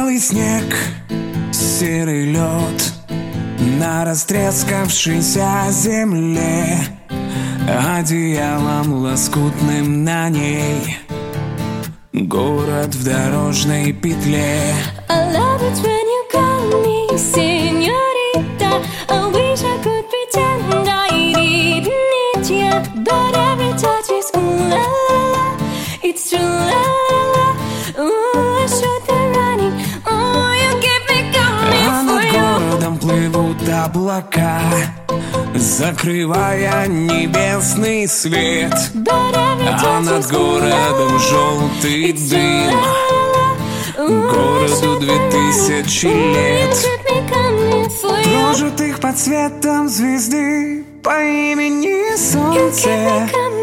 Белый снег, серый лед на растрескавшейся земле, одеялом лоскутным на ней город в дорожной петле. I love it when you call me señorita. I wish I could pretend I didn't need ya, but every touch is ooh la la la. It's true la la la. Ooh, I should be running. Oh, you keep me coming А for над you. городом плывут облака, закрывая небесный свет. But every А touch над is ooh la la городом la. желтый It's true дым. la la la. Ooh, I Городу should be 2000 running. лет. You keep me coming for you. Прожитых под светом звезды по имени You keep Солнце. me coming